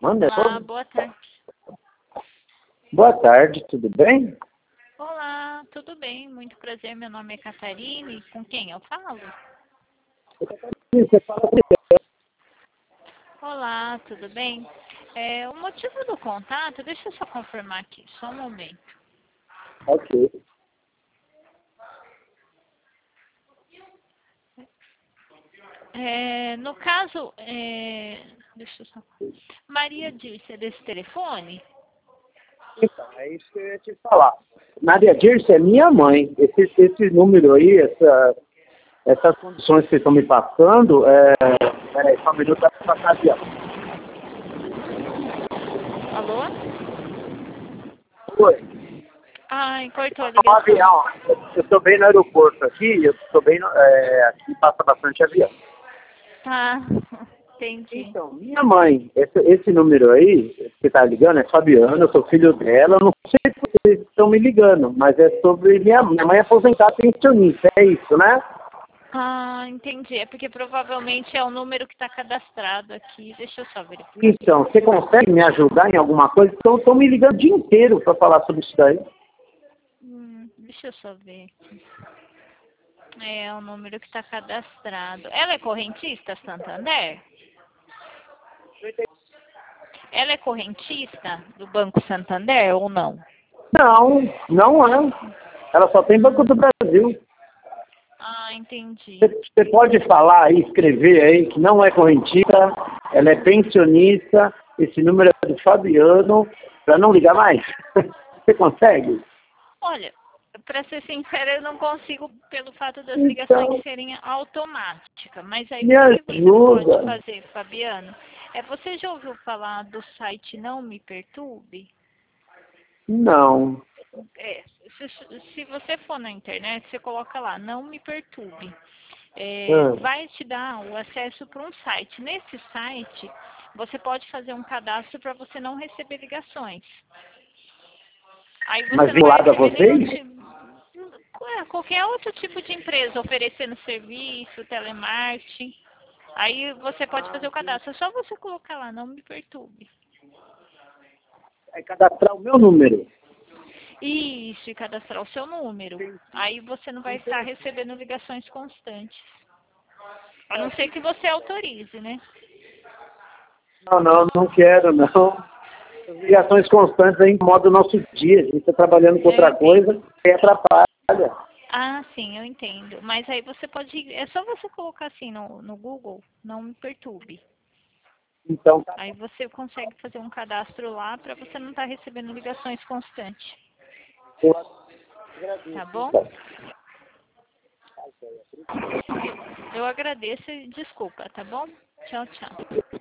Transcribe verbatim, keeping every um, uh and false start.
Manda Olá, todo. boa tarde. Boa tarde, tudo bem? Olá, tudo bem? Muito prazer, meu nome é Catarine. Com quem eu falo? Você fala com Olá, tudo bem? É, o motivo do contato, deixa eu só confirmar aqui, só um momento. Ok. É, no caso, é, deixa eu só... Maria Dirce é desse telefone? Então, é isso que eu ia te falar. Maria Dirce é minha mãe. Esse, esse número aí, essa, essas condições que vocês estão me passando, é... Peraí, só um minuto para passar avião. Alô? Oi. Ai, cortou a Passou um ligação. avião. Eu estou bem no aeroporto aqui, eu estou bem no, é, aqui passa bastante avião. Tá, entendi. Então, minha mãe, esse, esse número aí, que está ligando, é Fabiana, eu sou filho dela, eu não sei se vocês estão me ligando, mas é sobre minha, minha mãe é aposentada pensionista, é isso, né? Ah, entendi. É porque provavelmente é o número que está cadastrado aqui. Deixa eu só verificar. Então, você consegue me ajudar em alguma coisa? Então, estão me ligando o dia inteiro para falar sobre isso daí. Hum, deixa eu só ver aqui. É o número que está cadastrado. Ela é correntista, Santander? Ela é correntista do Banco Santander ou não? Não, não é. Ela só tem Banco do Brasil. Ah, entendi. Você, você pode falar aí, escrever aí, que não é correntista, ela é pensionista, esse número é do Fabiano, para não ligar mais? Você consegue? Olha, para ser sincera, eu não consigo pelo fato das ligações Então, serem automáticas. Mas aí me o que você pode ajuda. fazer, Fabiano, é você já ouviu falar do site Não Me Perturbe? Não. É, se, se você for na internet, você coloca lá, Não Me Perturbe. É, Ah, vai te dar o acesso para um site. Nesse site, você pode fazer um cadastro para você não receber ligações. Aí você mas não vai vinculado a receber nenhum vocês? tipo, é, qualquer outro tipo de empresa oferecendo serviço, telemarketing. Aí você pode fazer o cadastro. É só você colocar lá, Não Me Perturbe. É cadastrar o meu número. Isso, e cadastrar o seu número. Aí você não vai estar recebendo ligações constantes. A não ser que você autorize, né? Não, não, não quero, não. As ligações constantes aí incomodam o nosso dia. A gente está trabalhando com Eu outra entendo. coisa e atrapalha. Ah, sim, eu entendo. Mas aí você pode. É só você colocar assim no, no Google, Não Me Perturbe. Então, tá Aí você consegue fazer um cadastro lá para você não estar recebendo ligações constantes. bom. Eu agradeço, Tá bom? então. Eu agradeço e desculpa, tá bom? Tchau, tchau.